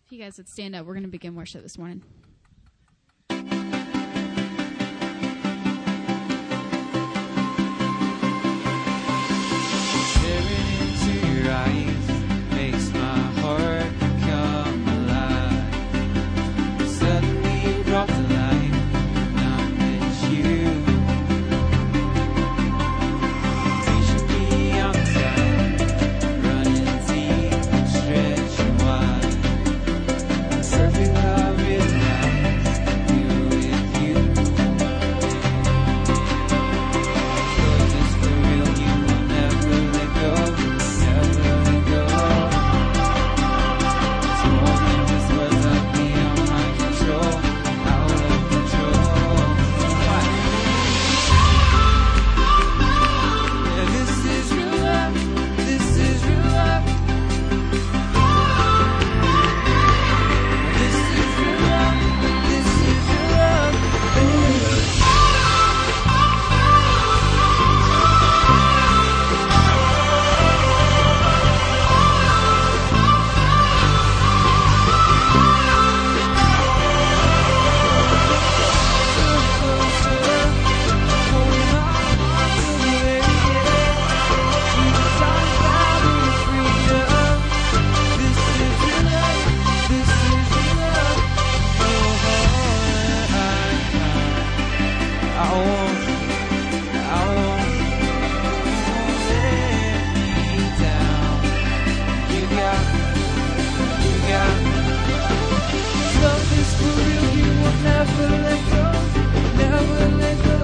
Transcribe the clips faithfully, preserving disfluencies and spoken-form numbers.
If you guys would stand up, we're going to begin worship this morning. Staring into your eyes makes my heart come alive. Suddenly you brought to life, and I met you. Reaching beyond the sky, running deep, stretching wide. Perfect love is life, you with you. Love is for real, you will never let go, never let go. It's more than just words that beyond my control, out of control. Yeah, this is real love, this is real love. This is real love, this is real love. Never let go, never let go.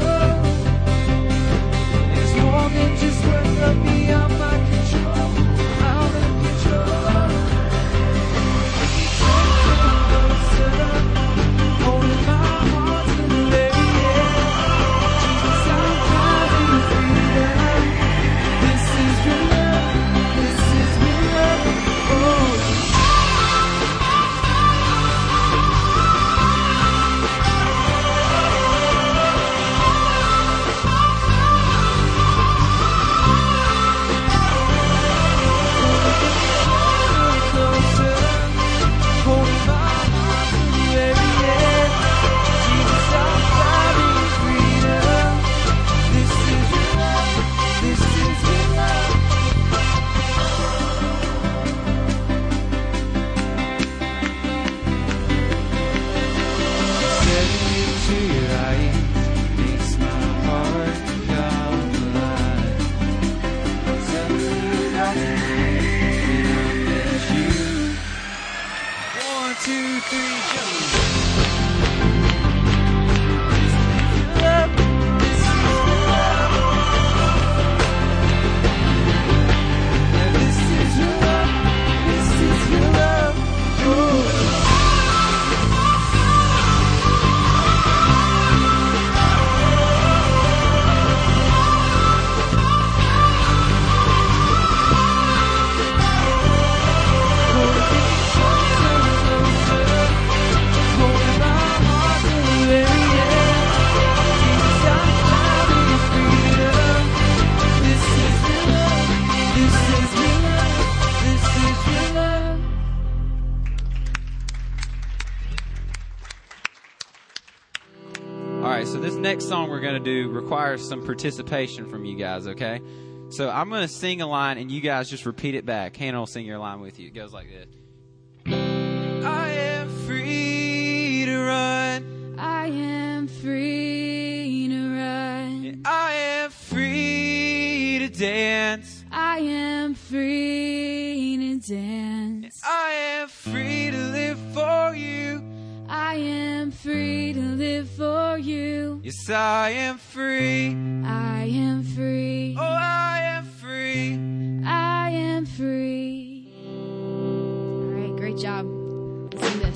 It's more than just words that beyond my control, out of control. Closer, holding my heart to the very end. Jesus, I'm finding freedom. This is real love, this is real love. Oh. Two, three, jump. Love, this is love. Yeah, this is your love, this is your love. Oh. So this next song we're going to do requires some participation from you guys, okay? So I'm going to sing a line, and you guys just repeat it back. Hannah will sing your line with you. It goes like this. I am free to run. I am free to run. I am free to dance. I am free to dance. I am free to live for you. I am free to live for you. Yes, I am free. I am free. Oh, I am free. I am free. All right, great job. Let's do this.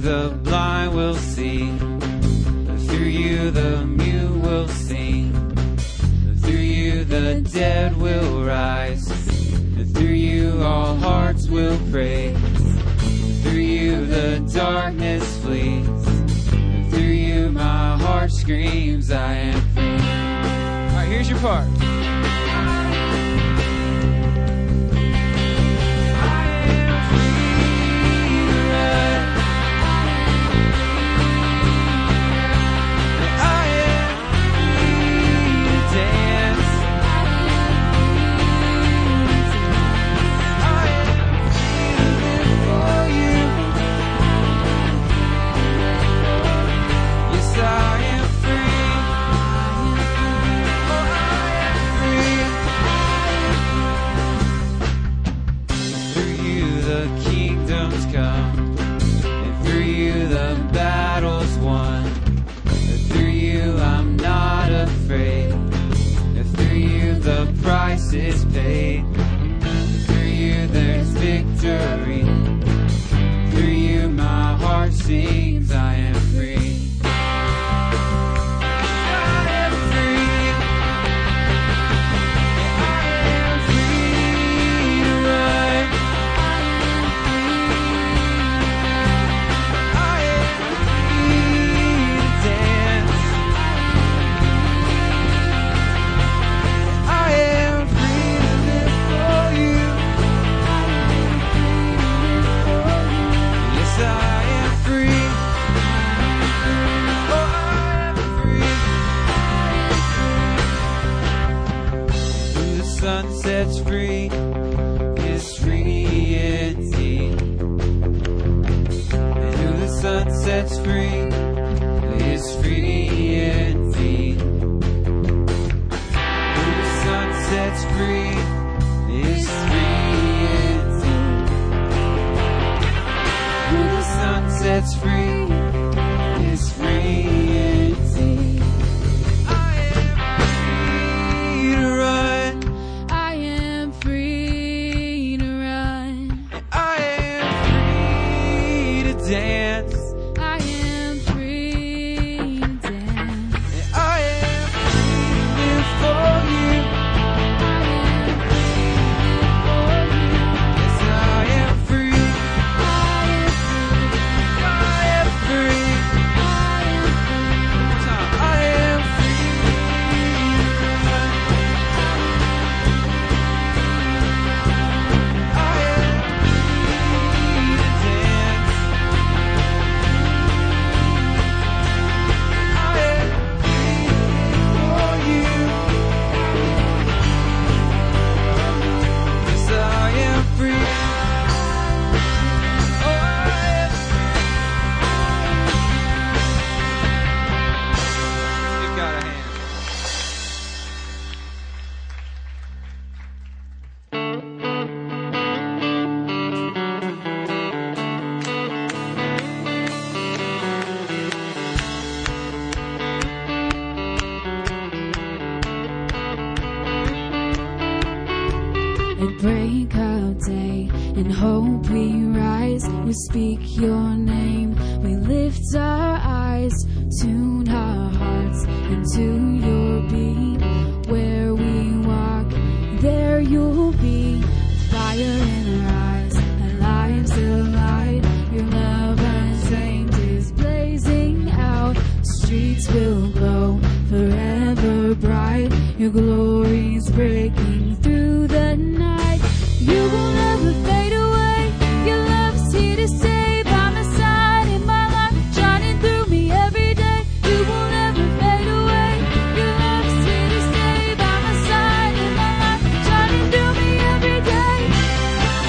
the blind will see. Through you the mute will sing. Through you the dead will rise. Through you all hearts will praise. Through you the darkness flees. Through you my heart screams, I am free. All right, here's your part. Is paid. Through you there's victory. Through you my heart sings, I am free. I am free. I am free to run. I am free to dance. I am sun sets free is free indeed. And who the sun sets free is free indeed. Who the sun sets free is free indeed. Who the sun sets free is free indeed. I am free to run. Dance. I am free to dance. I am free to live for you. Yes, I am free. I am free. One time. I am free. I am free to dance. Break of day, in hope we rise. We speak your name, we lift our eyes, tune our hearts into your beat. Where we walk, there you'll be. Fire in our eyes, our lives alight. Your love untamed is blazing out. Streets will glow forever bright. Your glory's breaking through the night. You will never fade away. Your love's here to stay. By my side in my life, shining through me every day. You will never fade away. Your love's here to stay. By my side in my life, shining through me every day.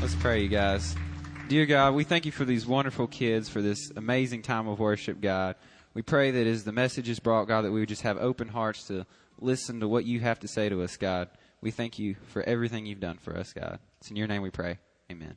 Let's pray, you guys. Dear God, we thank you for these wonderful kids, for this amazing time of worship, God. We pray that as the message is brought, God, that we would just have open hearts to listen to what you have to say to us, God. We thank you for everything you've done for us, God. It's in your name we pray. Amen.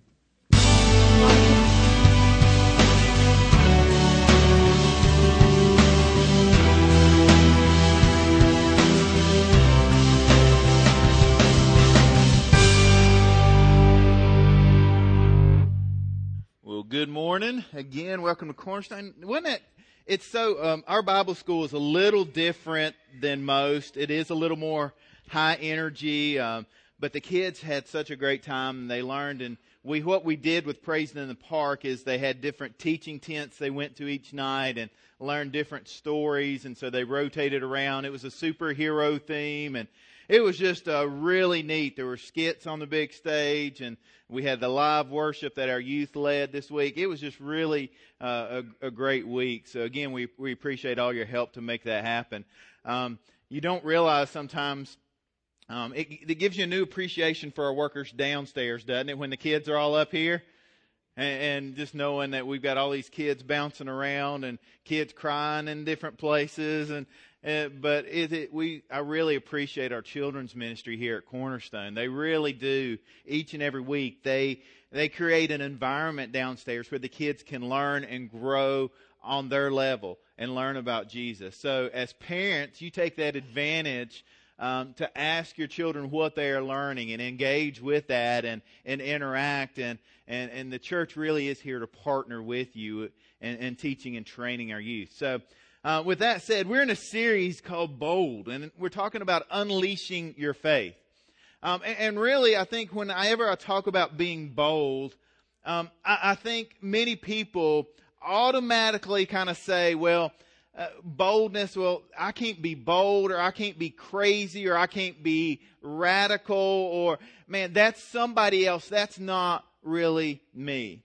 Well, good morning. Again, welcome to Cornerstone. Wasn't it? It's so, um, our Bible school is a little different than most. It is a little more high energy, um, but the kids had such a great time and they learned. And we, what we did with Praising in the Park is they had different teaching tents they went to each night and learned different stories. And so they rotated around. It was a superhero theme, and it was just uh, really neat. There were skits on the big stage, and we had the live worship that our youth led this week. It was just really uh, a, a great week. So again, we, we appreciate all your help to make that happen. Um, you don't realize sometimes um, it, it gives you a new appreciation for our workers downstairs, doesn't it, when the kids are all up here? And, and just knowing that we've got all these kids bouncing around and kids crying in different places, and Uh, but it, it, we, I really appreciate our children's ministry here at Cornerstone. They really do. Each and every week, they they create an environment downstairs where the kids can learn and grow on their level and learn about Jesus. So as parents, you take that advantage um, to ask your children what they are learning and engage with that and, and interact. And, and, and the church really is here to partner with you in, in teaching and training our youth. So Uh, with that said, we're in a series called Bold, and we're talking about unleashing your faith. Um, and, and really, I think whenever I talk about being bold, um, I, I think many people automatically kind of say, well, uh, boldness, well, I can't be bold, or I can't be crazy, or I can't be radical, or, man, that's somebody else. That's not really me.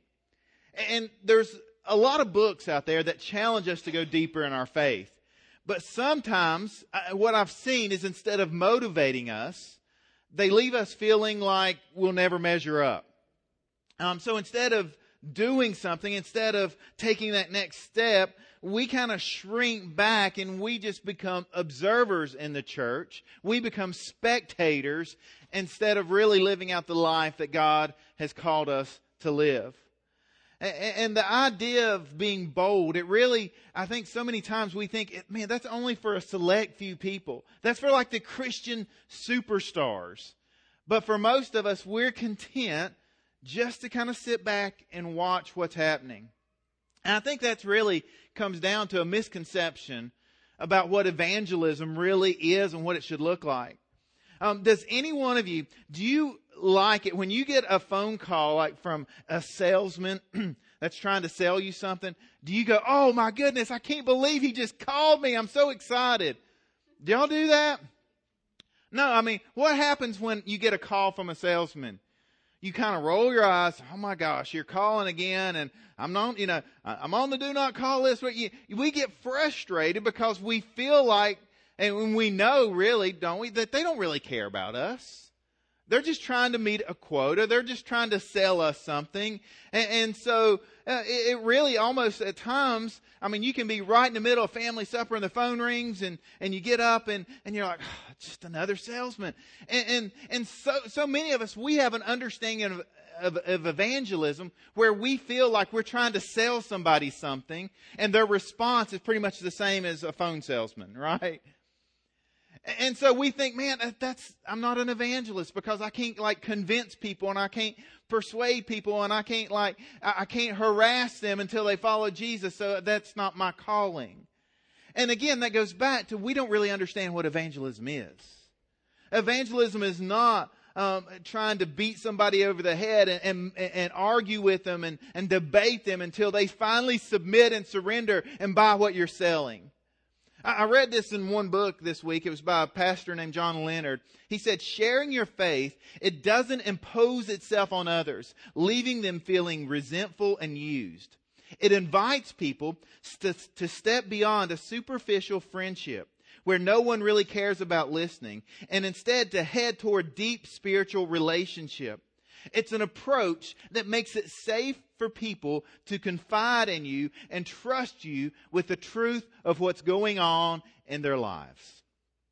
And there's a lot of books out there that challenge us to go deeper in our faith. But sometimes uh, what I've seen is instead of motivating us, they leave us feeling like we'll never measure up. Um, so instead of doing something, instead of taking that next step, we kind of shrink back and we just become observers in the church. We become spectators instead of really living out the life that God has called us to live. And the idea of being bold, it really, I think so many times we think, man, that's only for a select few people. That's for like the Christian superstars. But for most of us, we're content just to kind of sit back and watch what's happening. And I think that's really comes down to a misconception about what evangelism really is and what it should look like. Um, does any one of you, do you like it when you get a phone call like from a salesman that's trying to sell you something? Do you go, oh my goodness, I can't believe he just called me. I'm so excited. Do y'all do that? No, I mean, what happens when you get a call from a salesman? You kind of roll your eyes. Oh my gosh, you're calling again, and I'm not, you know, I'm on the do not call list. But you, we get frustrated because we feel like, and we know really, don't we, that they don't really care about us. They're just trying to meet a quota. They're just trying to sell us something. And, and so uh, it, it really almost at times, I mean, you can be right in the middle of family supper and the phone rings and, and you get up and, and you're like, oh, just another salesman. And, and, and so, so many of us, we have an understanding of, of, of evangelism where we feel like we're trying to sell somebody something and their response is pretty much the same as a phone salesman, right? And so we think, man, that's, I'm not an evangelist because I can't like convince people and I can't persuade people and I can't like, I can't harass them until they follow Jesus. So that's not my calling. And again, that goes back to, we don't really understand what evangelism is. Evangelism is not um, trying to beat somebody over the head and, and, and argue with them and, and debate them until they finally submit and surrender and buy what you're selling. I read this in one book this week. It was by a pastor named John Leonard. He said, sharing your faith, it doesn't impose itself on others, leaving them feeling resentful and used. It invites people to, to step beyond a superficial friendship where no one really cares about listening, and instead to head toward deep spiritual relationship. It's an approach that makes it safe for people to confide in you and trust you with the truth of what's going on in their lives.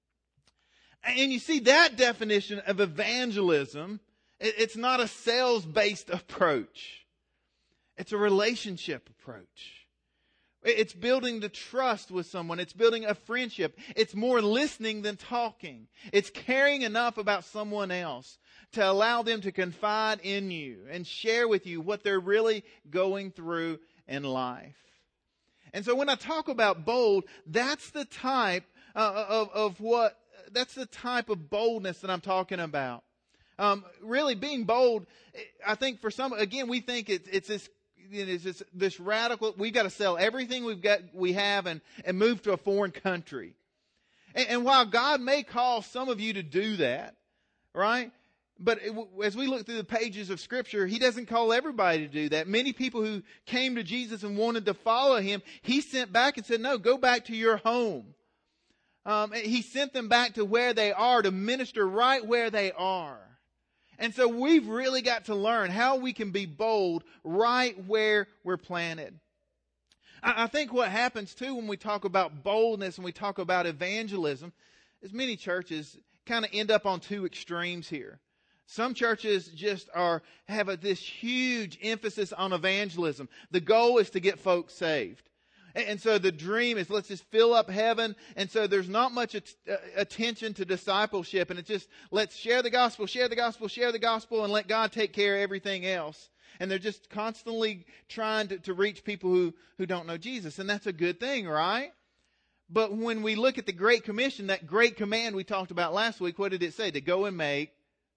And you see, that definition of evangelism, it's not a sales-based approach. It's a relationship approach. It's building the trust with someone. It's building a friendship. It's more listening than talking. It's caring enough about someone else to allow them to confide in you and share with you what they're really going through in life. And so when I talk about bold, that's the type uh, of, of what, that's the type of boldness that I'm talking about. Um, really being bold, I think for some, again, we think it's, it's this, it's this, this radical, we've got to sell everything we've got, we have and, and move to a foreign country. And, and while God may call some of you to do that, right? But it, as we look through the pages of Scripture, He doesn't call everybody to do that. Many people who came to Jesus and wanted to follow Him, He sent back and said, no, go back to your home. Um, he sent them back to where they are to minister right where they are. And so we've really got to learn how we can be bold right where we're planted. I, I think what happens too when we talk about boldness and we talk about evangelism is many churches kind of end up on two extremes here. Some churches just are have a, this huge emphasis on evangelism. The goal is to get folks saved. And so the dream is, let's just fill up heaven. And so there's not much at, uh, attention to discipleship. And it's just, let's share the gospel, share the gospel, share the gospel, and let God take care of everything else. And they're just constantly trying to, to reach people who, who don't know Jesus. And that's a good thing, right? But when we look at the Great Commission, that great command we talked about last week, what did it say? To go and make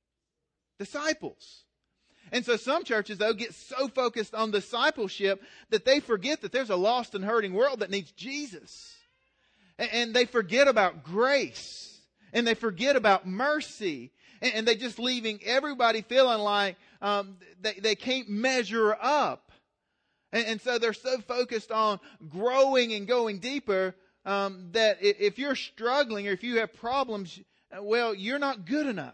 disciples. And so some churches, though, get so focused on discipleship that they forget that there's a lost and hurting world that needs Jesus. And they forget about grace. And they forget about mercy. And they just leaving everybody feeling like um, they, they can't measure up. And so they're so focused on growing and going deeper um, that if you're struggling or if you have problems, well, you're not good enough.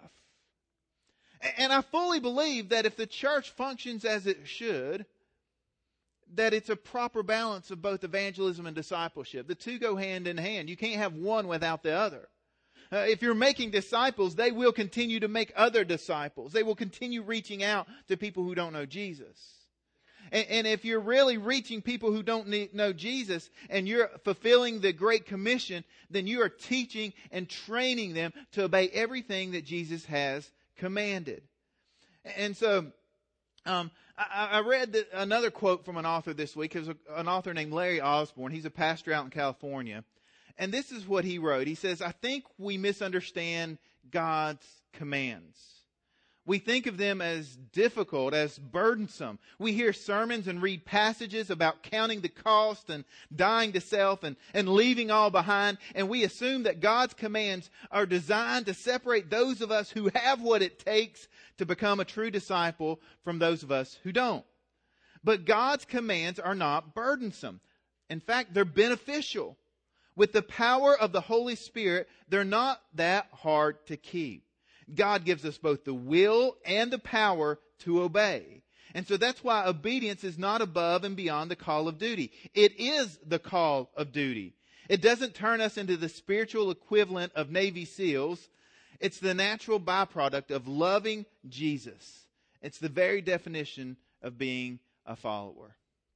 And I fully believe that if the church functions as it should, that it's a proper balance of both evangelism and discipleship. The two go hand in hand. You can't have one without the other. Uh, if you're making disciples, they will continue to make other disciples. They will continue reaching out to people who don't know Jesus. And, and if you're really reaching people who don't need, know Jesus and you're fulfilling the Great Commission, then you are teaching and training them to obey everything that Jesus has commanded. And so um, I, I read that another quote from an author this week. It was a, an author named Larry Osborne. He's a pastor out in California. And this is what he wrote. He says, I think we misunderstand God's commands. We think of them as difficult, as burdensome. We hear sermons and read passages about counting the cost and dying to self and, and leaving all behind. And we assume that God's commands are designed to separate those of us who have what it takes to become a true disciple from those of us who don't. But God's commands are not burdensome. In fact, they're beneficial. With the power of the Holy Spirit, they're not that hard to keep. God gives us both the will and the power to obey. And so that's why obedience is not above and beyond the call of duty. It is the call of duty. It doesn't turn us into the spiritual equivalent of Navy SEALs. It's the natural byproduct of loving Jesus. It's the very definition of being a follower.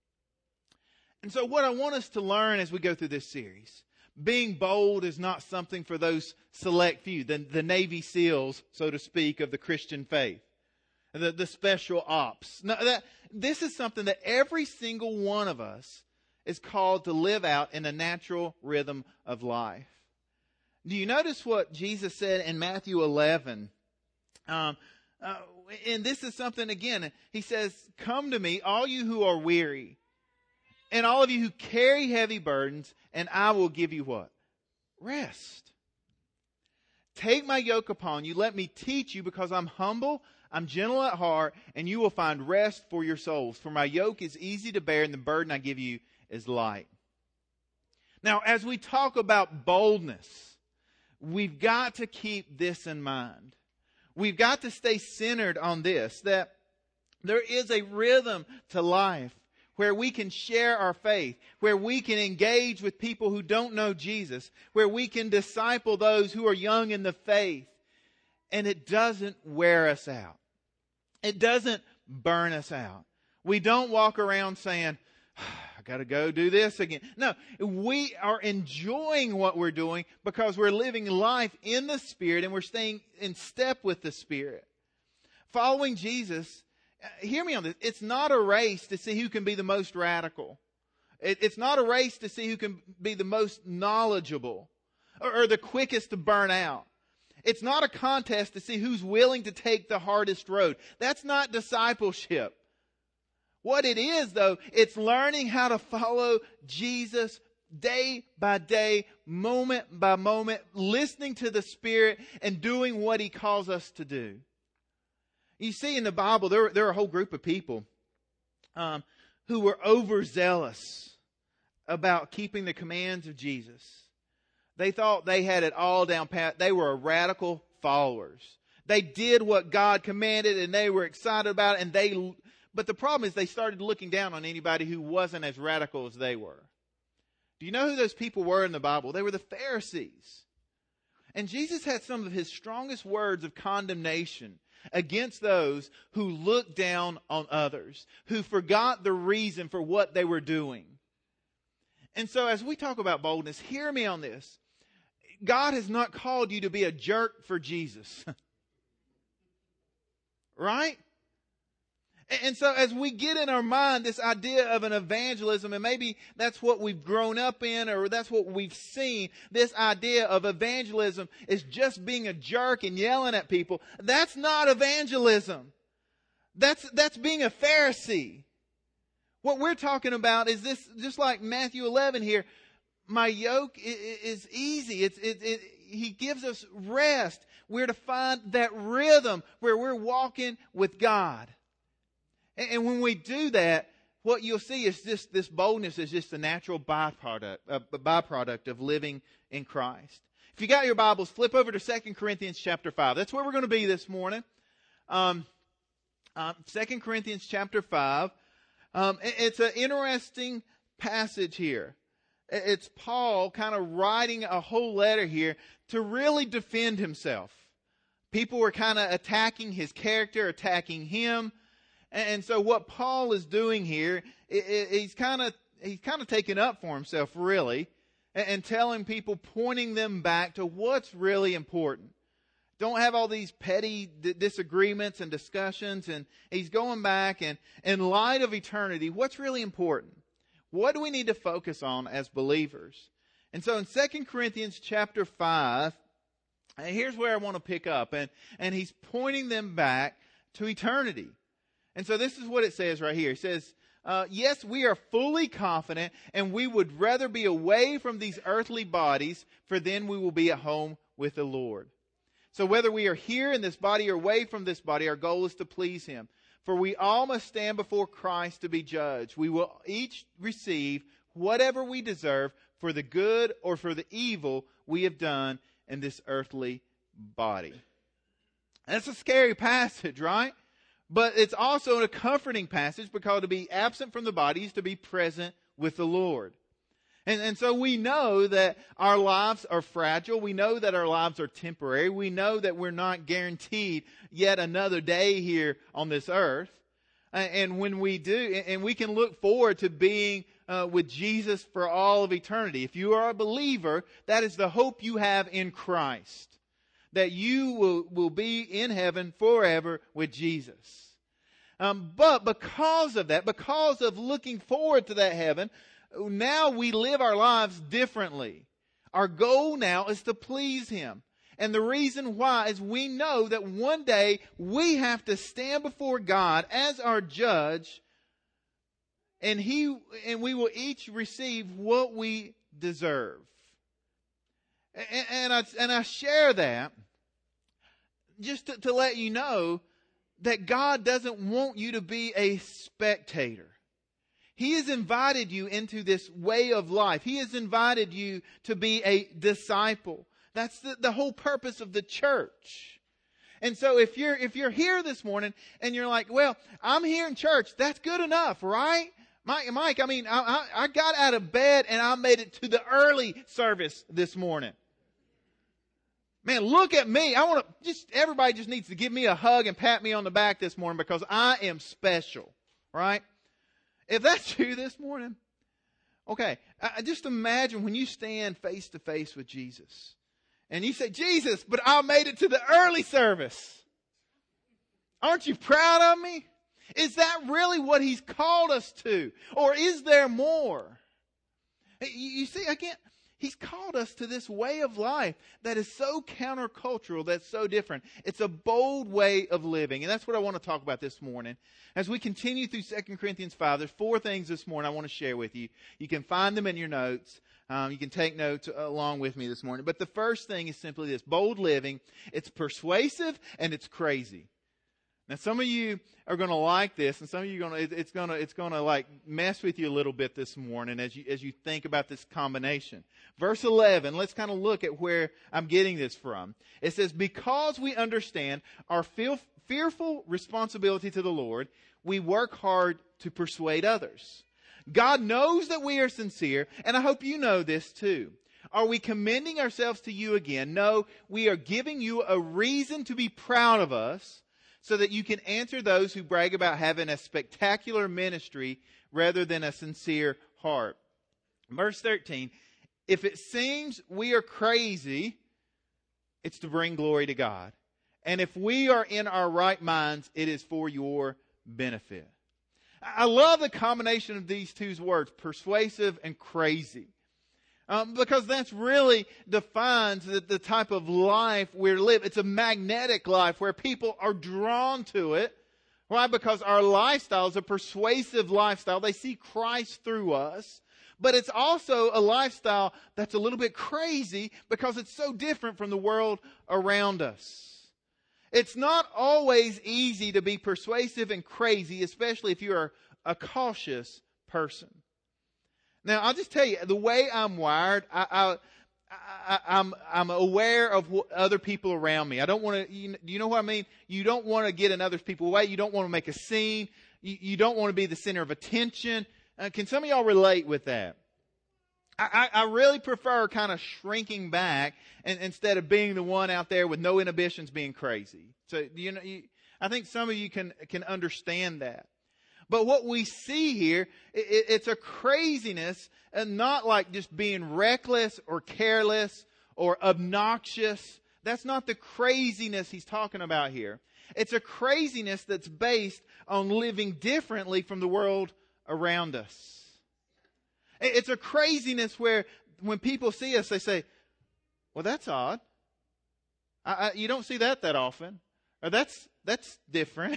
And so what I want us to learn as we go through this series, being bold is not something for those select few, the, the Navy SEALs, so to speak, of the Christian faith, the, the special ops. No, that, this is something that every single one of us is called to live out in a natural rhythm of life. Do you notice what Jesus said in Matthew eleven? Um, uh, and this is something, again, he says, come to me, all you who are weary, and all of you who carry heavy burdens, and I will give you what? Rest. Take my yoke upon you. Let me teach you, because I'm humble, I'm gentle at heart, and you will find rest for your souls. For my yoke is easy to bear, and the burden I give you is light. Now, as we talk about boldness, we've got to keep this in mind. We've got to stay centered on this, that there is a rhythm to life where we can share our faith, where we can engage with people who don't know Jesus, where we can disciple those who are young in the faith, and it doesn't wear us out. It doesn't burn us out. We don't walk around saying, I got to go do this again. No, we are enjoying what we're doing because we're living life in the Spirit and we're staying in step with the Spirit. Following Jesus, hear me on this, it's not a race to see who can be the most radical. It, it's not a race to see who can be the most knowledgeable or, or the quickest to burn out. It's not a contest to see who's willing to take the hardest road. That's not discipleship. What it is, though, it's learning how to follow Jesus day by day, moment by moment, listening to the Spirit and doing what He calls us to do. You see, in the Bible, there, there are a whole group of people um, who were overzealous about keeping the commands of Jesus. They thought they had it all down pat. They were radical followers. They did what God commanded, and they were excited about it, and they... But the problem is they started looking down on anybody who wasn't as radical as they were. Do you know who those people were in the Bible? They were the Pharisees. And Jesus had some of His strongest words of condemnation against those who looked down on others, who forgot the reason for what they were doing. And so as we talk about boldness, hear me on this. God has not called you to be a jerk for Jesus. Right? And so as we get in our mind this idea of an evangelism, and maybe that's what we've grown up in or that's what we've seen, this idea of evangelism is just being a jerk and yelling at people. That's not evangelism. That's, that's being a Pharisee. What we're talking about is this, just like Matthew eleven here, my yoke is easy. It's, it, it, He gives us rest. We're to find that rhythm where we're walking with God. And when we do that, what you'll see is just this boldness is just a natural byproduct, a byproduct of living in Christ. If you got your Bibles, flip over to Second Corinthians chapter five. That's where we're going to be this morning. Um, uh, Second Corinthians chapter five. Um, it's an interesting passage here. It's Paul kind of writing a whole letter here to really defend himself. People were kind of attacking his character, attacking him. And so what Paul is doing here, he's kind of he's kind of taking up for himself, really, and telling people, pointing them back to what's really important. Don't have all these petty disagreements and discussions. And he's going back, and in light of eternity, what's really important? What do we need to focus on as believers? And so in Second Corinthians chapter five, here's where I want to pick up. And, and he's pointing them back to eternity. And so this is what it says right here. It says, uh, yes, we are fully confident, and we would rather be away from these earthly bodies, for then we will be at home with the Lord. So whether we are here in this body or away from this body, our goal is to please Him. For we all must stand before Christ to be judged. We will each receive whatever we deserve for the good or for the evil we have done in this earthly body. That's a scary passage, right? But it's also a comforting passage, because to be absent from the body is to be present with the Lord. And, and so we know that our lives are fragile. We know that our lives are temporary. We know that we're not guaranteed yet another day here on this earth. And, and when we do, and we can look forward to being uh, with Jesus for all of eternity. If you are a believer, that is the hope you have in Christ. That you will, will be in heaven forever with Jesus. Um, but because of that, because of looking forward to that heaven, now we live our lives differently. Our goal now is to please Him. And the reason why is we know that one day we have to stand before God as our judge, and He and we will each receive what we deserve. And, and, I, and I share that just to, to let you know that God doesn't want you to be a spectator. He has invited you into this way of life. He has invited you to be a disciple. That's the, the whole purpose of the church. And so if you're, if you're here this morning and you're like, well, I'm here in church, that's good enough, right? Mike, Mike, I mean, I, I, I got out of bed and I made it to the early service this morning. Man, look at me. I want to just, everybody just needs to give me a hug and pat me on the back this morning because I am special, right? If that's you this morning, okay, I, just imagine when you stand face to face with Jesus and you say, Jesus, but I made it to the early service. Aren't you proud of me? Is that really what He's called us to? Or is there more? You see, again, He's called us to this way of life that is so countercultural, that's so different. It's a bold way of living. And that's what I want to talk about this morning. As we continue through Second Corinthians five, there's four things this morning I want to share with you. You can find them in your notes. Um, you can take notes along with me this morning. But the first thing is simply this: bold living. It's persuasive and it's crazy. Now, some of you are going to like this, and some of you are going to, it's going to, it's going to like mess with you a little bit this morning as you, as you think about this combination. Verse eleven, let's kind of look at where I'm getting this from. It says, because we understand our feel, fearful responsibility to the Lord, we work hard to persuade others. God knows that we are sincere, and I hope you know this too. Are we commending ourselves to you again? No, we are giving you a reason to be proud of us, so that you can answer those who brag about having a spectacular ministry rather than a sincere heart. Verse thirteen, if it seems we are crazy, it's to bring glory to God. And if we are in our right minds, it is for your benefit. I love the combination of these two words, persuasive and crazy. Um, because that's really defines the, the type of life we live. It's a magnetic life where people are drawn to it. Why? Because our lifestyle is a persuasive lifestyle. They see Christ through us. But it's also a lifestyle that's a little bit crazy because it's so different from the world around us. It's not always easy to be persuasive and crazy, especially if you're a cautious person. Now, I'll just tell you, the way I'm wired, I, I, I, I'm, I'm aware of what other people around me. I don't want to, you, you know what I mean? You don't want to get in other people's way. You don't want to make a scene. You, you don't want to be the center of attention. Uh, can some of y'all relate with that? I, I, I really prefer kind of shrinking back and, instead of being the one out there with no inhibitions being crazy. So, you know, you, I think some of you can, can understand that. But what we see here, it, it's a craziness, and not like just being reckless or careless or obnoxious. That's not the craziness he's talking about here. It's a craziness that's based on living differently from the world around us. It's a craziness where when people see us, they say, well, that's odd. I, I, you don't see that that often. Or that's, that's different.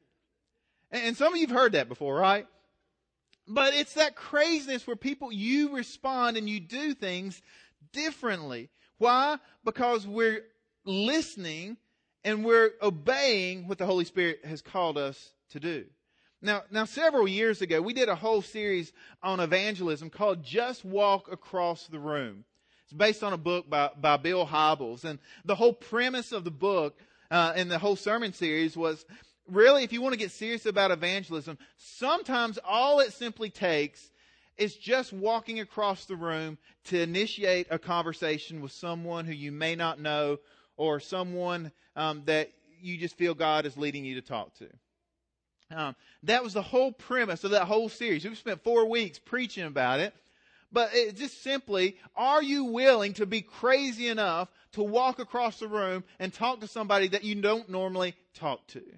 And some of you have heard that before, right? But it's that craziness where people, you respond and you do things differently. Why? Because we're listening and we're obeying what the Holy Spirit has called us to do. Now, now several years ago, we did a whole series on evangelism called Just Walk Across the Room. It's based on a book by, by Bill Hybels. And the whole premise of the book uh, and the whole sermon series was, really, if you want to get serious about evangelism, sometimes all it simply takes is just walking across the room to initiate a conversation with someone who you may not know or someone um, that you just feel God is leading you to talk to. Um, that was the whole premise of that whole series. We've spent four weeks preaching about it. But it just simply, are you willing to be crazy enough to walk across the room and talk to somebody that you don't normally talk to?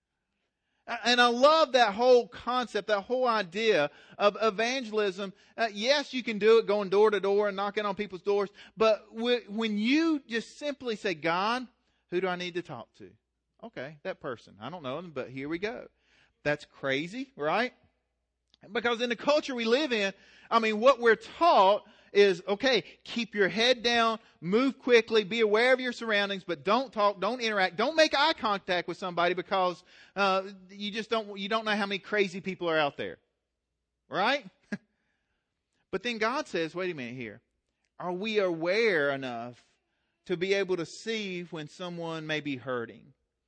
And I love that whole concept, that whole idea of evangelism. Uh, yes, you can do it going door to door and knocking on people's doors. But w- when you just simply say, God, who do I need to talk to? Okay, that person. I don't know them, but here we go. That's crazy, right? Because in the culture we live in, I mean, what we're taught is, okay, keep your head down, move quickly, be aware of your surroundings, but don't talk, don't interact, don't make eye contact with somebody because uh, you just don't, you don't know how many crazy people are out there. Right? But then God says, wait a minute here. Are we aware enough to be able to see when someone may be hurting?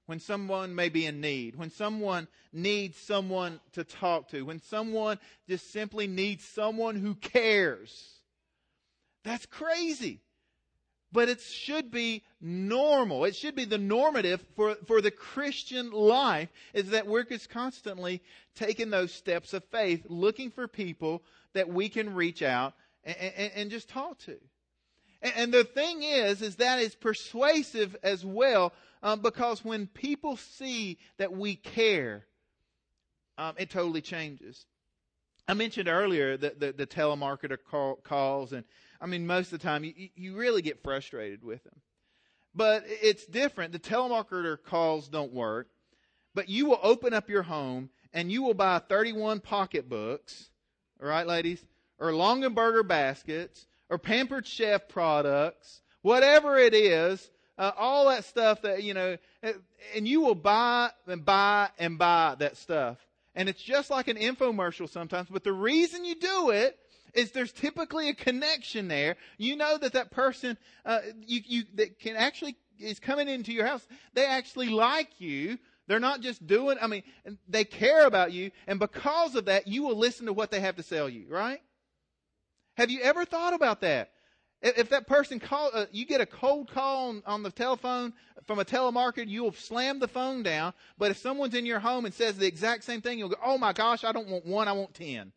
when someone may be in need, when someone needs someone to talk to, when someone just simply needs someone who cares. That's crazy. But it should be normal. It should be the normative for, for the Christian life, is that we're just constantly taking those steps of faith, looking for people that we can reach out and, and, and just talk to. And, and the thing is, is that is persuasive as well, um, because when people see that we care, um, it totally changes. I mentioned earlier that the, the telemarketer call, calls, and I mean, most of the time you, you really get frustrated with them. But it's different. The telemarketer calls don't work, but you will open up your home and you will buy thirty-one pocketbooks, all right, ladies, or Longaberger baskets, or Pampered Chef products, whatever it is, uh, all that stuff that, you know, and you will buy and buy and buy that stuff. And it's just like an infomercial sometimes, but the reason you do it is there's typically a connection there. You know that that person uh, you, you that can actually is coming into your house. They actually like you. They're not just doing, I mean, they care about you. And because of that, you will listen to what they have to sell you, right? Have you ever thought about that? If that person call, uh, you get a cold call on, on the telephone from a telemarketer, you will slam the phone down. But if someone's in your home and says the exact same thing, you'll go, oh my gosh, I don't want one, I want ten.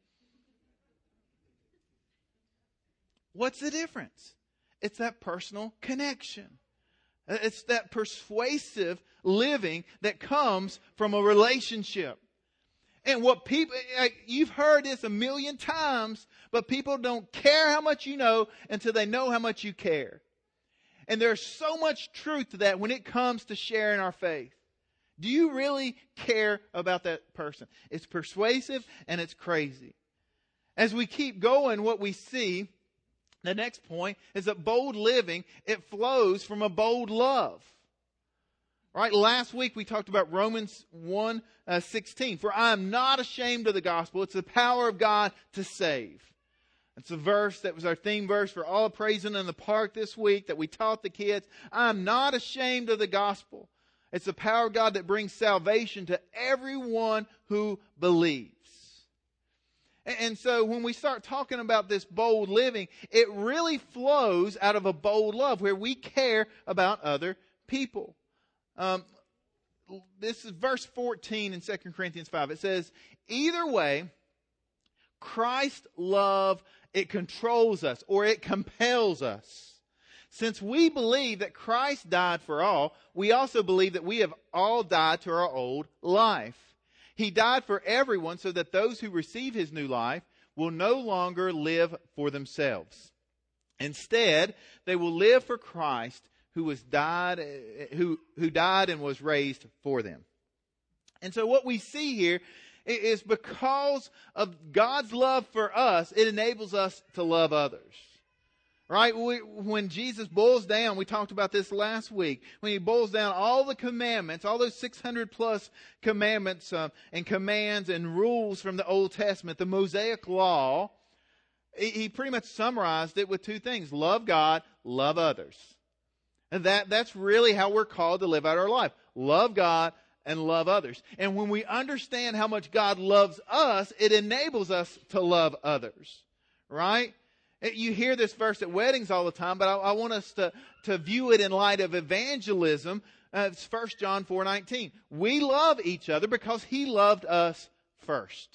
What's the difference? It's that personal connection. It's that persuasive living that comes from a relationship. And what people, you've heard this a million times, but people don't care how much you know until they know how much you care. And there's so much truth to that when it comes to sharing our faith. Do you really care about that person? It's persuasive and it's crazy. As we keep going, what we see, the next point is that bold living, it flows from a bold love. Right? Last week we talked about Romans one sixteen. For I am not ashamed of the gospel. It's the power of God to save. It's a verse that was our theme verse for all praising in the park this week that we taught the kids. I am not ashamed of the gospel. It's the power of God that brings salvation to everyone who believes. And so when we start talking about this bold living, it really flows out of a bold love where we care about other people. Um, this is verse fourteen in Second Corinthians five. It says, either way, Christ's love, it controls us or it compels us. Since we believe that Christ died for all, we also believe that we have all died to our old life. He died for everyone so that those who receive His new life will no longer live for themselves. Instead, they will live for Christ who was died, who, who died and was raised for them. And so what we see here is because of God's love for us, it enables us to love others. Right? We, when Jesus boils down, we talked about this last week, when He boils down all the commandments, all those six hundred plus commandments uh, and commands and rules from the Old Testament, the Mosaic Law, he, he pretty much summarized it with two things. Love God, love others. And that, that's really how we're called to live out our life. Love God and love others. And when we understand how much God loves us, it enables us to love others. Right? You hear this verse at weddings all the time, but I, I want us to, to view it in light of evangelism. Uh, it's First John four nineteen. We love each other because He loved us first.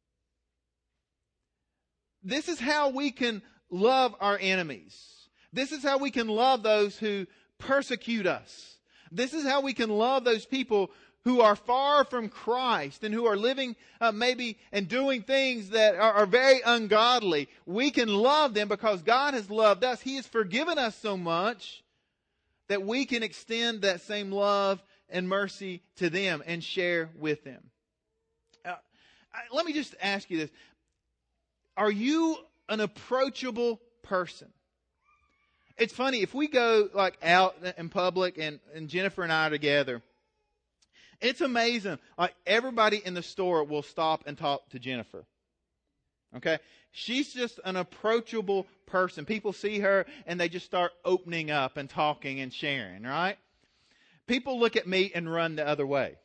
This is how we can love our enemies. This is how we can love those who persecute us. This is how we can love those people who are far from Christ and who are living uh, maybe and doing things that are, are very ungodly. We can love them because God has loved us. He has forgiven us so much that we can extend that same love and mercy to them and share with them. Uh, I, let me just ask you this. Are you an approachable person? It's funny, if we go like out in public and, and Jennifer and I are together, it's amazing. Like everybody in the store will stop and talk to Jennifer. Okay? She's just an approachable person. People see her and they just start opening up and talking and sharing, right? people look at me and run the other way.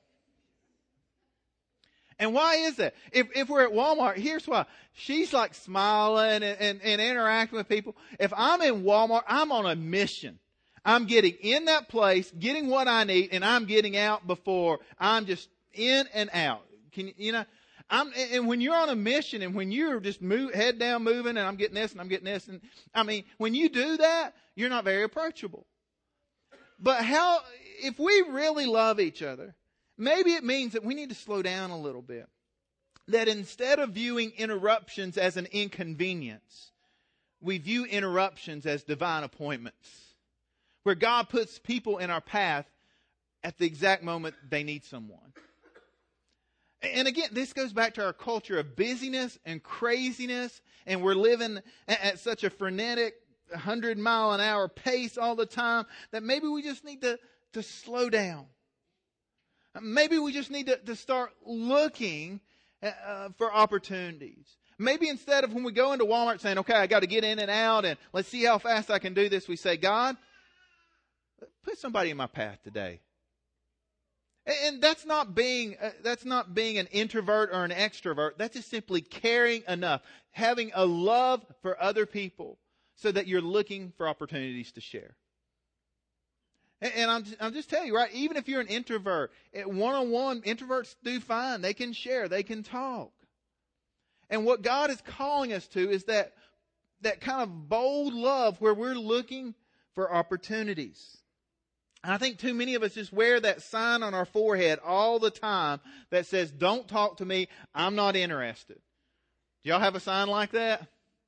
And why is that? If if we're at Walmart, here's why. She's like smiling and, and, and interacting with people. If I'm in Walmart, I'm on a mission. I'm getting in that place, getting what I need, and I'm getting out before I'm just in and out. Can you, you know, I'm, and when you're on a mission and when you're just move, head down moving and I'm getting this and I'm getting this, and I mean, when you do that, you're not very approachable. But how, if we really love each other, maybe it means that we need to slow down a little bit. That instead of viewing interruptions as an inconvenience, we view interruptions as divine appointments. Where God puts people in our path at the exact moment they need someone. And again, this goes back to our culture of busyness and craziness. And we're living at such a frenetic one hundred mile an hour pace all the time that maybe we just need to, to slow down. Maybe we just need to, to start looking uh, for opportunities. Maybe instead of when we go into Walmart saying, okay, I got to get in and out and let's see how fast I can do this, we say, God, put somebody in my path today. And that's not being, uh, that's not being an introvert or an extrovert. That's just simply caring enough, having a love for other people so that you're looking for opportunities to share. And I'm, I'm just telling you, right, even if you're an introvert, one-on-one, introverts do fine. They can share. They can talk. And what God is calling us to is that, that kind of bold love where we're looking for opportunities. And I think too many of us just wear that sign on our forehead all the time that says, don't talk to me. I'm not interested. Do y'all have a sign like that?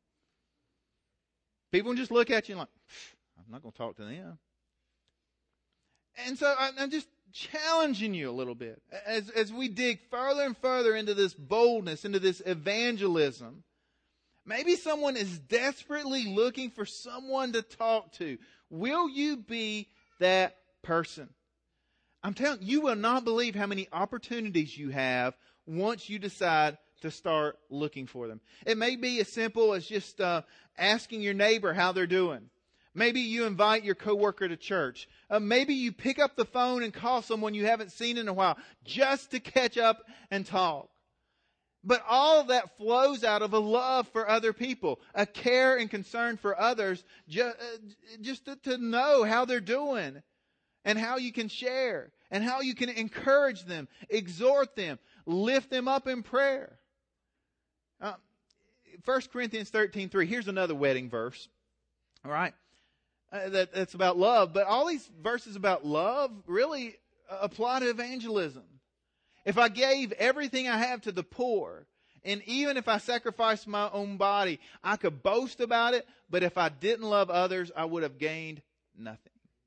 People just look at you like, I'm not going to talk to them. And so I'm just challenging you a little bit as, as we dig further and further into this boldness, into this evangelism. Maybe someone is desperately looking for someone to talk to. Will you be that person? I'm telling you, you will not believe how many opportunities you have once you decide to start looking for them. It may be as simple as just uh, asking your neighbor how they're doing. Maybe you invite your coworker to church. Uh, maybe you pick up the phone and call someone you haven't seen in a while just to catch up and talk. But all of that flows out of a love for other people, a care and concern for others, just, uh, just to, to know how they're doing and how you can share and how you can encourage them, exhort them, lift them up in prayer. Uh, First Corinthians thirteen three, here's another wedding verse. All right. Uh, that, that's about love. But all these verses about love really uh, apply to evangelism. If I gave everything I have to the poor, and even if I sacrificed my own body, I could boast about it. But if I didn't love others, I would have gained nothing.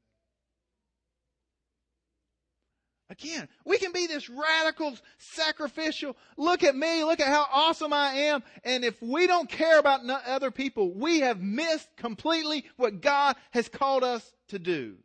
Again, we can be this radical, sacrificial, look at me, look at how awesome I am. And if we don't care about other people, we have missed completely what God has called us to do.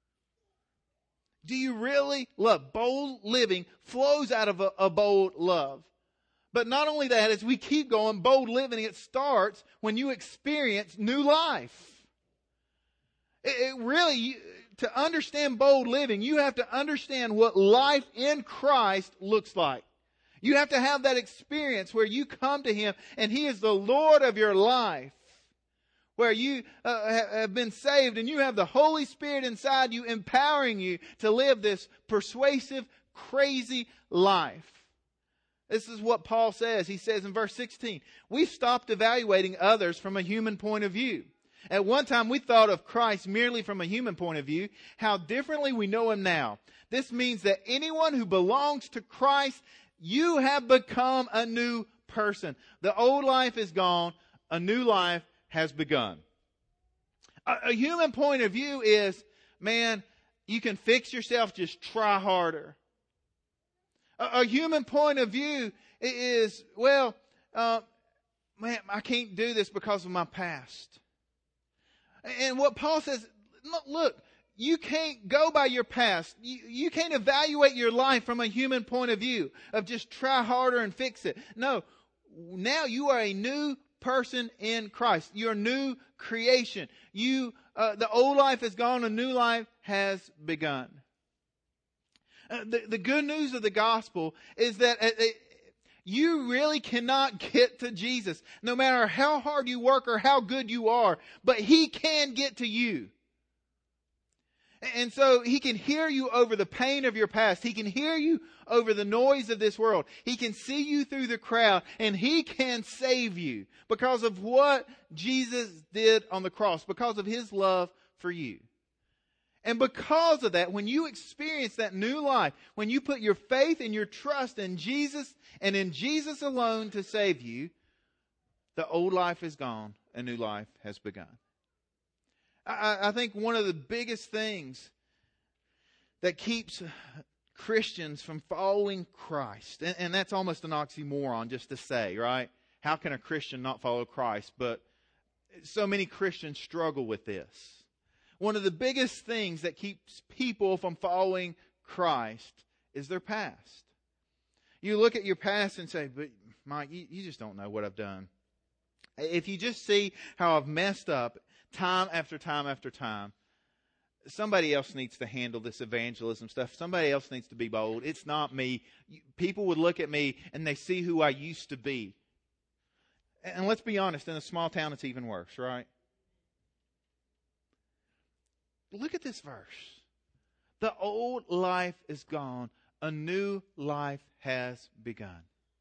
Do you really love? Bold living flows out of a, a bold love. But not only that, as we keep going, bold living, it starts when you experience new life. It, it really... To understand bold living, you have to understand what life in Christ looks like. You have to have that experience where you come to Him and He is the Lord of your life. Where you uh, have been saved and you have the Holy Spirit inside you empowering you to live this persuasive, crazy life. This is what Paul says. He says in verse sixteen, we've stopped evaluating others from a human point of view. At one time, we thought of Christ merely from a human point of view. How differently we know Him now. This means that anyone who belongs to Christ, you have become a new person. The old life is gone. A new life has begun. A, a human point of view is, man, you can fix yourself, just try harder. A, a human point of view is, well, uh, man, I can't do this because of my past. And what Paul says, look, you can't go by your past. You, you can't evaluate your life from a human point of view of just try harder and fix it. No, now you are a new person in Christ. You're a new creation. You, uh, the old life is gone, a new life has begun. Uh, the, the good news of the gospel is that uh, you really cannot get to Jesus, no matter how hard you work or how good you are, but He can get to you. And so He can hear you over the pain of your past. He can hear you over the noise of this world. He can see you through the crowd, and He can save you because of what Jesus did on the cross, because of His love for you. And because of that, when you experience that new life, when you put your faith and your trust in Jesus and in Jesus alone to save you, the old life is gone, a new life has begun. I, I think one of the biggest things that keeps Christians from following Christ, and, and that's almost an oxymoron just to say, right? How can a Christian not follow Christ? But so many Christians struggle with this. One of the biggest things that keeps people from following Christ is their past. You look at your past and say, but Mike, you, you just don't know what I've done. If you just see how I've messed up time after time after time, somebody else needs to handle this evangelism stuff. Somebody else needs to be bold. It's not me. People would look at me and they see who I used to be. And let's be honest, in a small town it's even worse, right? Look at this verse. The old life is gone. A new life has begun.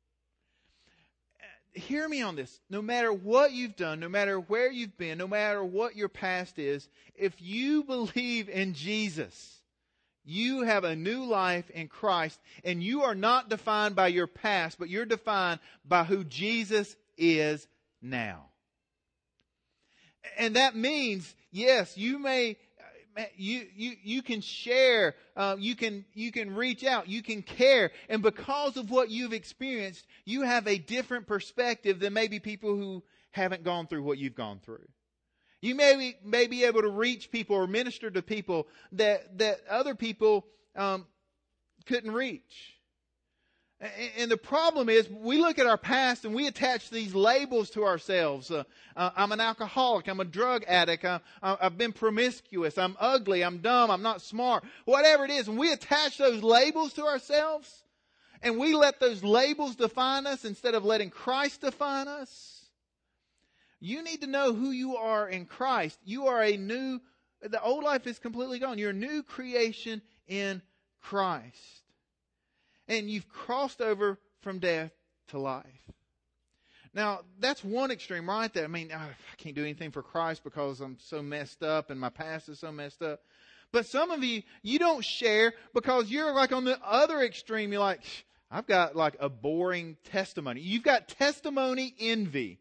Hear me on this. No matter what you've done, no matter where you've been, no matter what your past is, if you believe in Jesus, you have a new life in Christ, and you are not defined by your past, but you're defined by who Jesus is now. And that means, yes, you may You, you, you can share, uh, you can, you can reach out, you can care. And because of what you've experienced, you have a different perspective than maybe people who haven't gone through what you've gone through. You may be, may be able to reach people or minister to people that, that other people, um, couldn't reach. And the problem is, we look at our past and we attach these labels to ourselves. Uh, uh, I'm an alcoholic. I'm a drug addict. I, I've been promiscuous. I'm ugly. I'm dumb. I'm not smart. Whatever it is. And we attach those labels to ourselves. And we let those labels define us instead of letting Christ define us. You need to know who you are in Christ. You are a new, the old life is completely gone. You're a new creation in Christ. And you've crossed over from death to life. Now, that's one extreme right there. I mean, I can't do anything for Christ because I'm so messed up and my past is so messed up. But some of you, you don't share because you're like on the other extreme. You're like, I've got like a boring testimony. You've got testimony envy.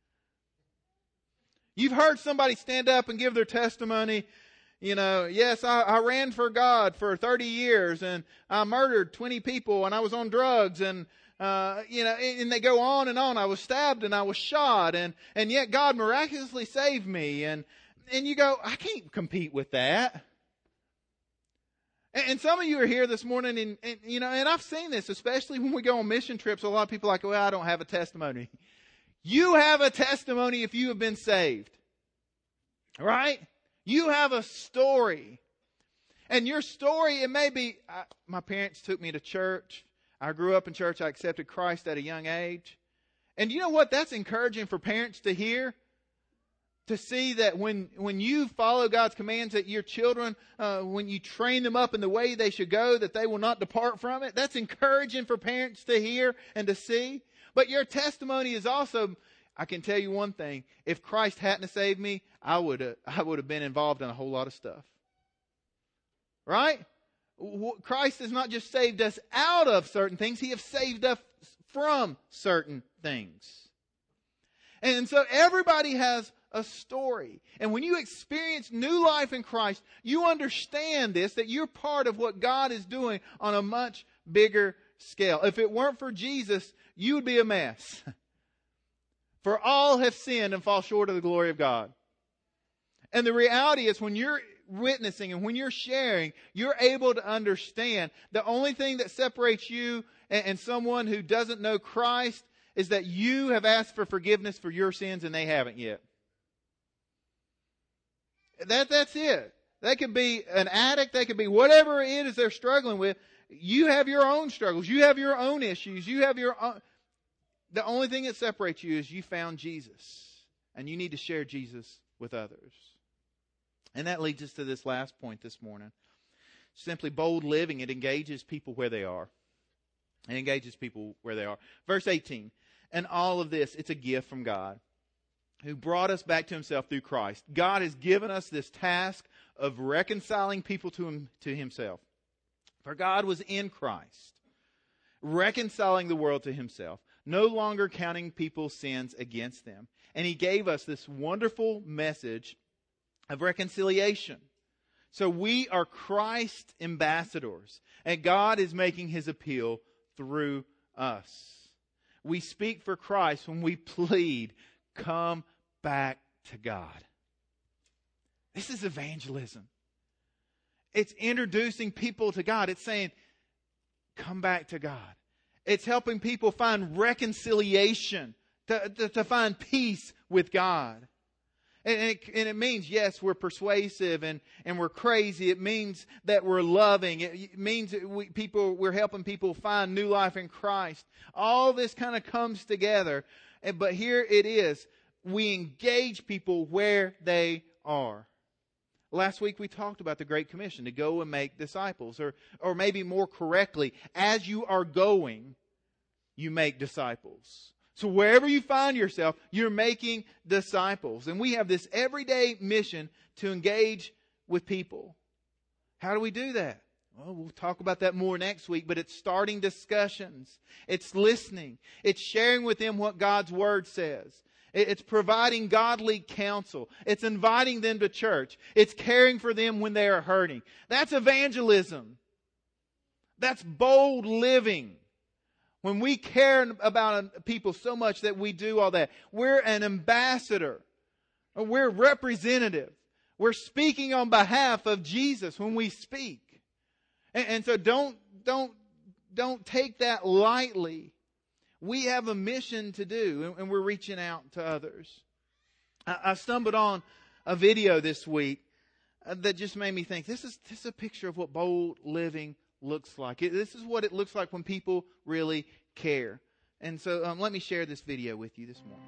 You've heard somebody stand up and give their testimony. You know, yes, I, I ran for God for thirty years and I murdered twenty people and I was on drugs and, uh, you know, and, and they go on and on. I was stabbed and I was shot and, and yet God miraculously saved me. And, and you go, I can't compete with that. And, and some of you are here this morning and, and, you know, and I've seen this, especially when we go on mission trips. A lot of people are like, well, I don't have a testimony. You have a testimony if you have been saved. Right? You have a story. And your story, it may be, I, my parents took me to church. I grew up in church. I accepted Christ at a young age. And you know what? That's encouraging for parents to hear. To see that when, when you follow God's commands, that your children, uh, when you train them up in the way they should go, that they will not depart from it. That's encouraging for parents to hear and to see. But your testimony is also, I can tell you one thing. If Christ hadn't saved me, I would have, I would have been involved in a whole lot of stuff. Right? Christ has not just saved us out of certain things. He has saved us from certain things. And so everybody has a story. And when you experience new life in Christ, you understand this, that you're part of what God is doing on a much bigger scale. If it weren't for Jesus, you would be a mess. For all have sinned and fall short of the glory of God. And the reality is when you're witnessing and when you're sharing, you're able to understand the only thing that separates you and, and someone who doesn't know Christ is that you have asked for forgiveness for your sins and they haven't yet. That, that's it. They could be an addict. They could be whatever it is they're struggling with. you have your own struggles. You have your own issues. You have your own. The only thing that separates you is you found Jesus. And you need to share Jesus with others. And that leads us to this last point this morning. Simply bold living. It engages people where they are. It engages people where they are. Verse eighteen. And all of this, it's a gift from God, who brought us back to Himself through Christ. God has given us this task of reconciling people to him, to Himself. For God was in Christ, reconciling the world to Himself, no longer counting people's sins against them. And He gave us this wonderful message of reconciliation. So we are Christ ambassadors, and God is making His appeal through us. We speak for Christ when we plead, come back to God. This is evangelism. It's introducing people to God. It's saying, come back to God. It's helping people find reconciliation, to, to, to find peace with God. And it, and it means, yes, we're persuasive and, and we're crazy. It means that we're loving. It means that we, people, we're helping people find new life in Christ. All this kind of comes together. But here it is. We engage people where they are. Last week we talked about the Great Commission, to go and make disciples. Or, or maybe more correctly, as you are going, you make disciples. So wherever you find yourself, you're making disciples. And we have this everyday mission to engage with people. How do we do that? Well, we'll talk about that more next week, but it's starting discussions. It's listening. It's sharing with them what God's Word says. It's providing godly counsel. It's inviting them to church. It's caring for them when they are hurting. That's evangelism. That's bold living. When we care about people so much that we do all that, we're an ambassador. We're representative. We're speaking on behalf of Jesus when we speak. And, and so don't, don't, don't take that lightly. We have a mission to do, and, and we're reaching out to others. I, I stumbled on a video this week that just made me think, this is, this is a picture of what bold living looks like. It, this is what it looks like when people really care. And so um, let me share this video with you this morning.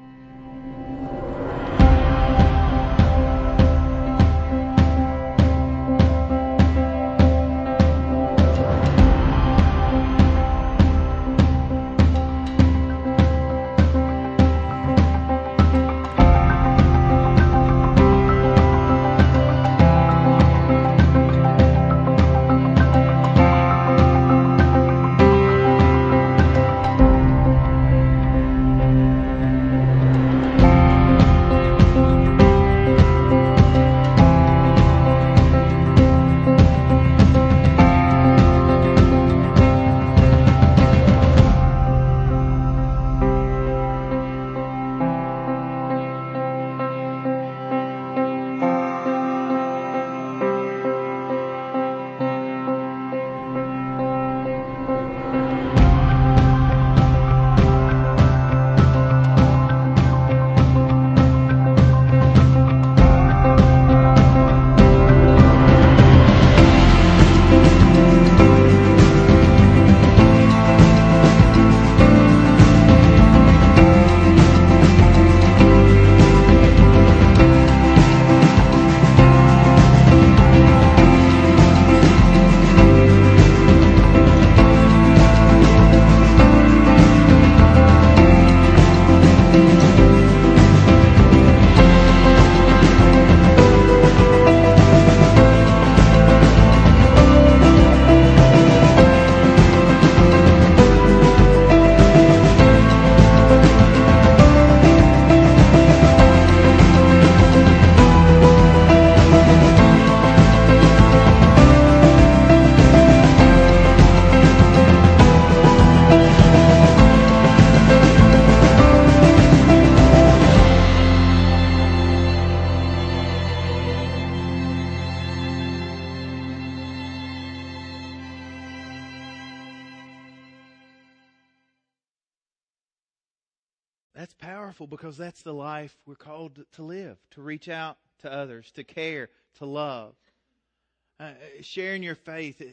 That's powerful because that's the life we're called to live, to reach out to others, to care, to love. Uh, sharing your faith, it,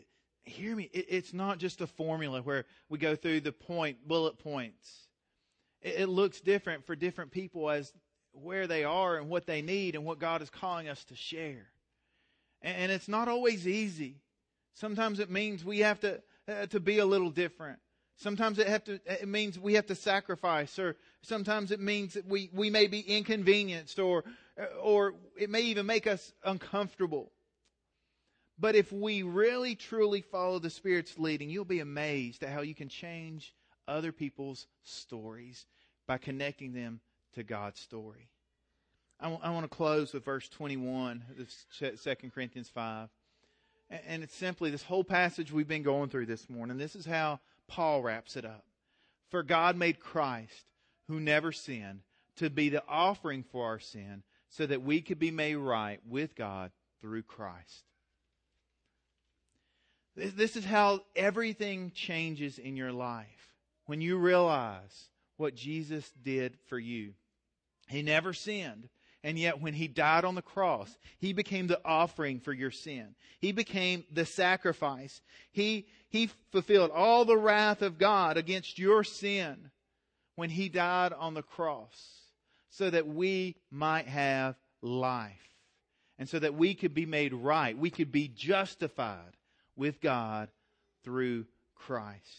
hear me, it, it's not just a formula where we go through the point, bullet points. It, it looks different for different people as where they are and what they need and what God is calling us to share. And, and it's not always easy. Sometimes it means we have to uh, to be a little different. Sometimes it have to it means we have to sacrifice, or sometimes it means that we, we may be inconvenienced, or or it may even make us uncomfortable. But if we really truly follow the Spirit's leading, you'll be amazed at how you can change other people's stories by connecting them to God's story. I, w- I want to close with verse twenty-one of Second Corinthians five. And it's simply this whole passage we've been going through this morning. This is how Paul wraps it up. For God made Christ, who never sinned, to be the offering for our sin, so that we could be made right with God through Christ. This is how everything changes in your life. When you realize what Jesus did for you. He never sinned. And yet when He died on the cross, He became the offering for your sin. He became the sacrifice. He, he fulfilled all the wrath of God against your sin when He died on the cross, so that we might have life. And so that we could be made right. We could be justified with God through Christ.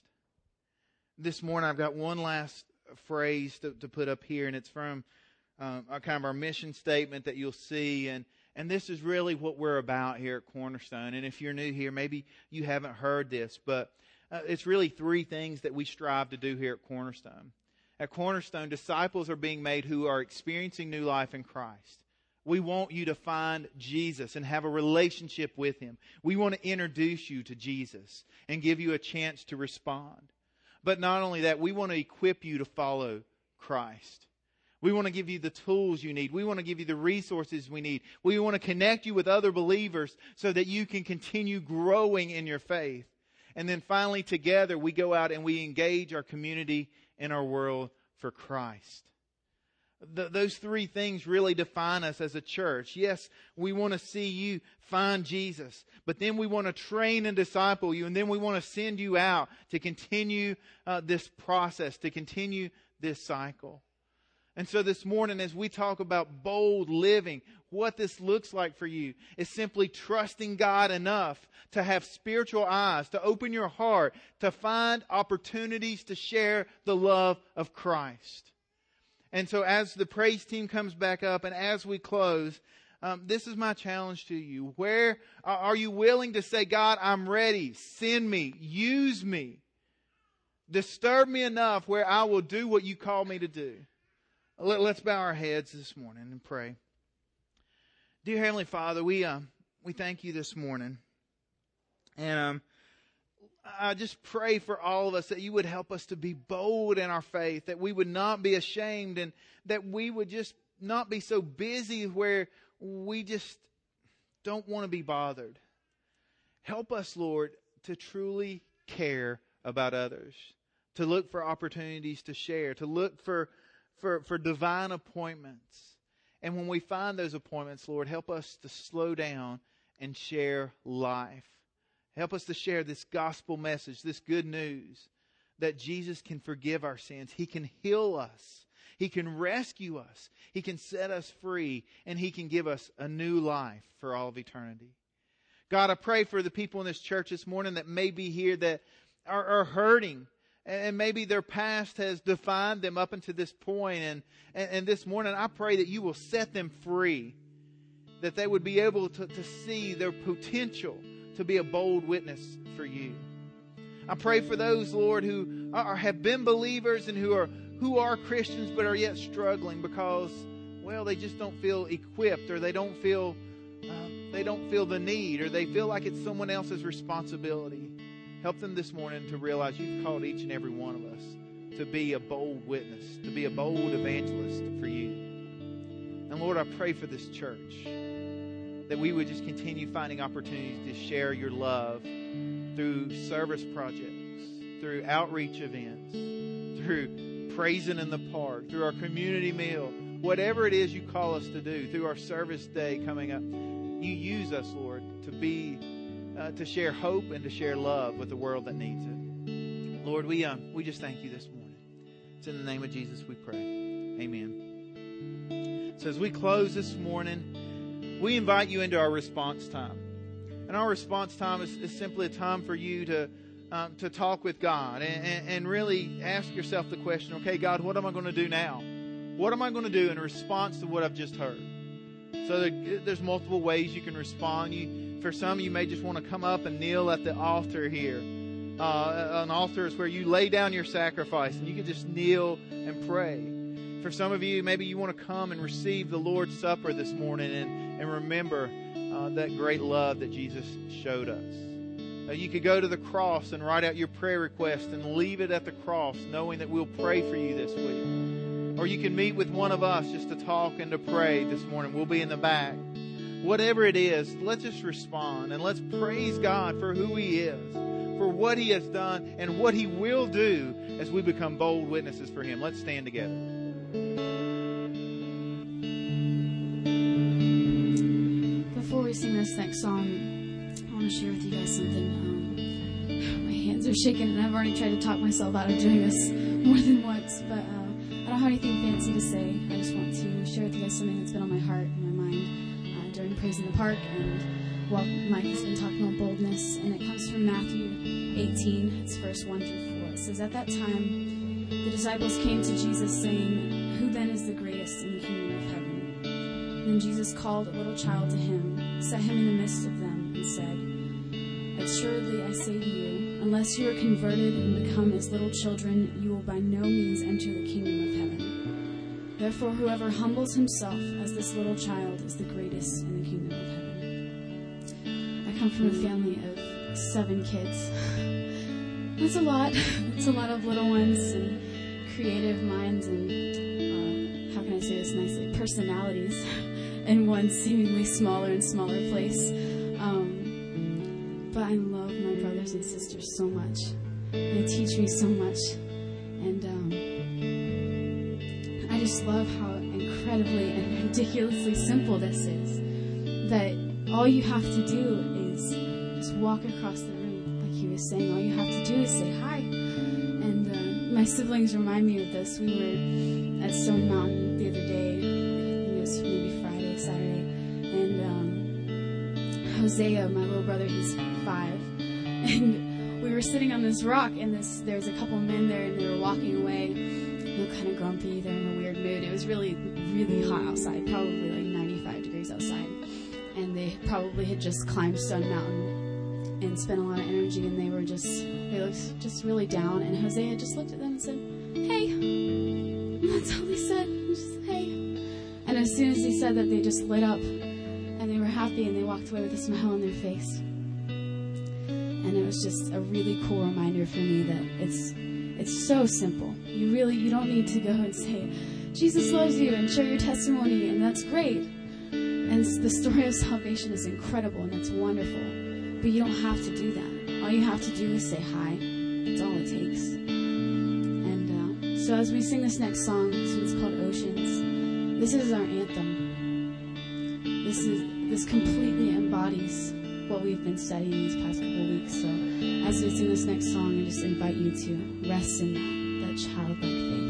This morning I've got one last phrase to, to put up here, and it's from Um, our, kind of our mission statement that you'll see, and and this is really what we're about here at Cornerstone. And if you're new here, maybe you haven't heard this, but uh, it's really three things that we strive to do here at Cornerstone. At Cornerstone, disciples are being made who are experiencing new life in Christ. We want you to find Jesus and have a relationship with Him. We want to introduce you to Jesus and give you a chance to respond. But not only that, we want to equip you to follow Christ. We want to give you the tools you need. We want to give you the resources we need. We want to connect you with other believers so that you can continue growing in your faith. And then finally, together, we go out and we engage our community and our world for Christ. The, those three things really define us as a church. Yes, we want to see you find Jesus, but then we want to train and disciple you, and then we want to send you out to continue uh, this process, to continue this cycle. And so this morning, as we talk about bold living, what this looks like for you is simply trusting God enough to have spiritual eyes, to open your heart, to find opportunities to share the love of Christ. And so as the praise team comes back up and as we close, um, this is my challenge to you. Where are you willing to say, God, I'm ready. Send me. Use me. Disturb me enough where I will do what you call me to do. Let's bow our heads this morning and pray. Dear Heavenly Father, we uh, we thank you this morning. And um, I just pray for all of us that you would help us to be bold in our faith, that we would not be ashamed, and that we would just not be so busy where we just don't want to be bothered. Help us, Lord, to truly care about others, to look for opportunities to share, to look for For, for divine appointments. And when we find those appointments, Lord, help us to slow down and share life. Help us to share this gospel message, this good news that Jesus can forgive our sins. He can heal us. He can rescue us. He can set us free. And He can give us a new life for all of eternity. God, I pray for the people in this church this morning that may be here that are, are hurting. And maybe their past has defined them up until this point. And, and, and this morning, I pray that you will set them free. That they would be able to, to see their potential to be a bold witness for you. I pray for those, Lord, who are, have been believers and who are, who are Christians but are yet struggling because, well, they just don't feel equipped, or they don't feel, uh, they don't feel the need, or they feel like it's someone else's responsibility. Help them this morning to realize you've called each and every one of us to be a bold witness, to be a bold evangelist for you. And Lord, I pray for this church that we would just continue finding opportunities to share your love through service projects, through outreach events, through praising in the park, through our community meal, whatever it is you call us to do, through our service day coming up. You use us, Lord, to be uh, to share hope and to share love with the world that needs it. Lord, we um, we just thank you this morning. It's in the name of Jesus we pray. Amen. So as we close this morning, we invite you into our response time. And our response time is, is simply a time for you to um, to talk with God and, and, and really ask yourself the question, okay, God, what am I going to do now? What am I going to do in response to what I've just heard? So there, there's multiple ways you can respond. You, for some, you may just want to come up and kneel at the altar here. Uh, an altar is where you lay down your sacrifice and you can just kneel and pray. For some of you, maybe you want to come and receive the Lord's Supper this morning and, and remember uh, that great love that Jesus showed us. Uh, you could go to the cross and write out your prayer request and leave it at the cross, knowing that we'll pray for you this week. Or you can meet with one of us just to talk and to pray this morning. We'll be in the back. Whatever it is, let's just respond and let's praise God for who He is, for what He has done and what He will do as we become bold witnesses for Him. Let's stand together. Before we sing this next song, I want to share with you guys something. Um, my hands are shaking and I've already tried to talk myself out of doing this more than once, but uh, I don't have anything fancy to say. I just want to share with you guys something that's been on my heart and my mind uh, during Praise in the Park, and while Mike has been talking about boldness, and it comes from Matthew eighteen. It's verse one through four. It says, "At that time, the disciples came to Jesus, saying, 'Who then is the greatest in the kingdom of heaven?' And then Jesus called a little child to Him, set him in the midst of them, and said, 'Assuredly I say to you, unless you are converted and become as little children, you will by no means enter the kingdom of heaven. Therefore, whoever humbles himself as this little child is the greatest in the kingdom of heaven.'" I come from a family of seven kids. That's a lot. It's a lot of little ones and creative minds and, uh, how can I say this nicely, personalities in one seemingly smaller and smaller place. Um, but I love my brothers and sisters so much. They teach me so much. And um, I just love how incredibly and ridiculously simple this is. That all you have to do is just walk across the room. Like he was saying, all you have to do is say hi. And uh, my siblings remind me of this. We were at Stone Mountain the other day. I think it was maybe Friday, Saturday. And um, Hosea, my little brother, he's five. And we were sitting on this rock, and this there was a couple men there, and they were walking away. They were kind of grumpy. They're in a weird mood. It was really, really hot outside, probably like ninety-five degrees outside. And they probably had just climbed Stone Mountain and spent a lot of energy, and they were just, they looked just really down. And Hosea just looked at them and said, "Hey." And that's all they said, just, "Hey." And as soon as he said that, they just lit up, and they were happy, and they walked away with a smile on their face. And it was just a really cool reminder for me that it's it's so simple. You really, you don't need to go and say, "Jesus loves you," and share your testimony, and that's great. And the story of salvation is incredible, and it's wonderful. But you don't have to do that. All you have to do is say hi. That's all it takes. And uh, so as we sing this next song, this one's called Oceans. This is our anthem. This is this completely embodies what we've been studying these past couple weeks. So as we sing this next song, I just invite you to rest in that, that childlike faith.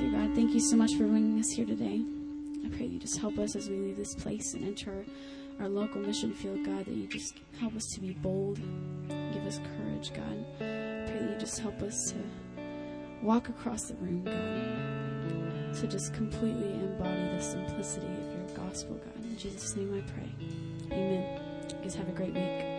Dear God, thank you so much for bringing us here today. I pray that you just help us as we leave this place and enter our local mission field, God, that you just help us to be bold, give us courage, God. I pray that you just help us to walk across the room, God, to just completely embody the simplicity of your gospel, God. In Jesus' name I pray. Amen. You guys have a great week.